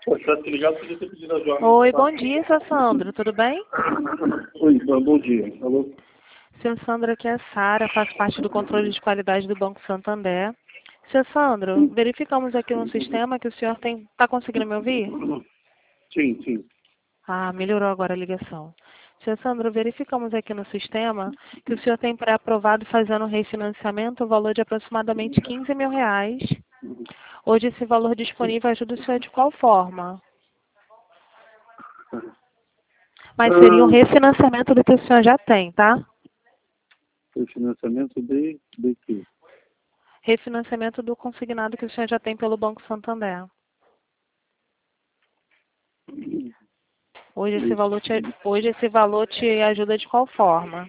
Se tivesse ligado, podia ter pedido a Joana. Oi, bom dia, seu Sandro, tudo bem? Oi, bom dia. Alô? Seu Sandro, aqui é a Sara, faço parte do controle de qualidade do Banco Santander. Seu Sandro, verificamos aqui no sistema que o senhor está conseguindo me ouvir? Sim, sim. Ah, melhorou agora a ligação. Seu Sandro, verificamos aqui no sistema que o senhor tem pré-aprovado fazendo refinanciamento o valor de aproximadamente R$ 15.000. Hoje esse valor disponível ajuda o senhor de qual forma? Mas seria um refinanciamento do que o senhor já tem, tá? O financiamento de quê? Refinanciamento do consignado que o senhor já tem pelo Banco Santander. Hoje esse valor te ajuda de qual forma?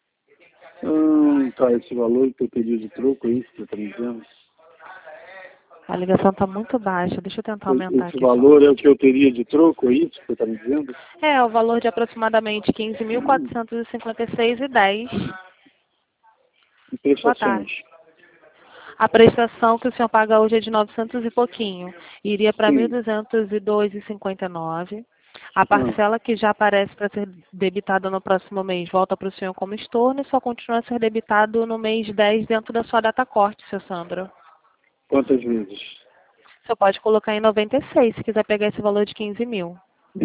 Tá, esse valor que eu pedi de troco, é isso que você está me dizendo? A ligação está muito baixa, deixa eu tentar aumentar Esse aqui. valor é o que eu teria de troco, é isso que você está me dizendo? É, o valor de aproximadamente R$ 15.456,10. E Boa prestações? tarde. A prestação que o senhor paga hoje é de 900 e pouquinho. Iria para Sim. 1.202,59. A parcela que já aparece para ser debitada no próximo mês volta para o senhor como estorno e só continua a ser debitado no mês 10 dentro da sua data corte, seu Sandro. Quantas vezes? O senhor pode colocar em 96, se quiser pegar esse valor de 15.000.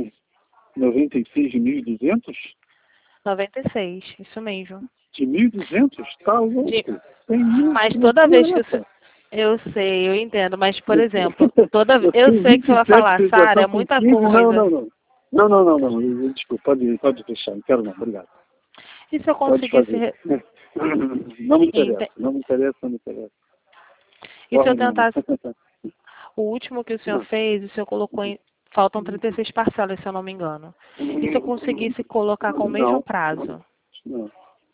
96.200? 96, isso mesmo. De 1.200? Tá louco. Mas toda vez que o senhor... Eu sei, eu entendo, mas, por exemplo, eu sei que você vai falar, Sara, é muita coisa. Não. Desculpa, pode deixar. Não quero não, obrigado. E se eu Pode conseguisse... fazer. Não me interessa. E se eu tentasse... O último que o senhor fez, o senhor colocou em... Faltam 36 parcelas, se eu não me engano. E se eu conseguisse colocar com o mesmo prazo? Não.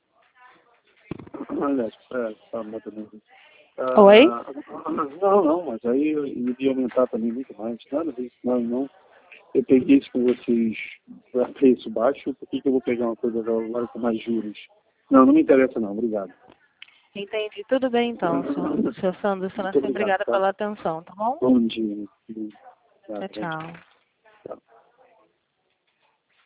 Aliás, tá botando. Oi? Não, mas aí eu iria aumentar também muito mais. Nada disso, não. Eu peguei isso com vocês a preço baixo, por que eu vou pegar uma coisa agora com mais juros? Não me interessa não, obrigado. Entendi. Tudo bem, então, seu Sandro. Muito obrigado, Obrigada tá? pela atenção, tá bom? Bom dia. Tchau, tchau.